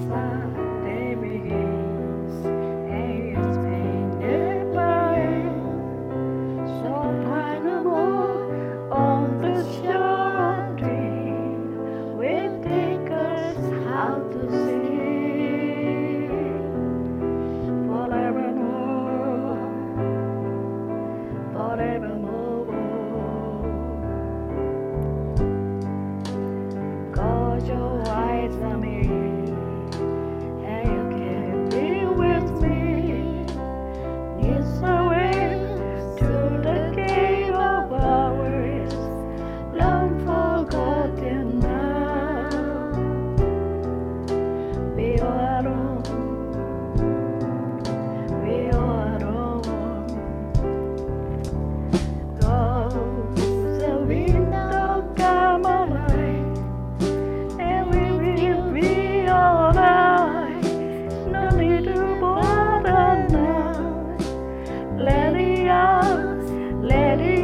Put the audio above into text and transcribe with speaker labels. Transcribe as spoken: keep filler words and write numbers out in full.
Speaker 1: inside they begins, and it's painted by so pineapple on the shore tree. We take us how to see forevermore, forevermore. Cause your eyes on me, and you can be with me. It's a way to the cave of ours, long forgotten now. We are alone, we are alone. Cause the window come alive, and we will be alright. No need to bother now. Let it out, let it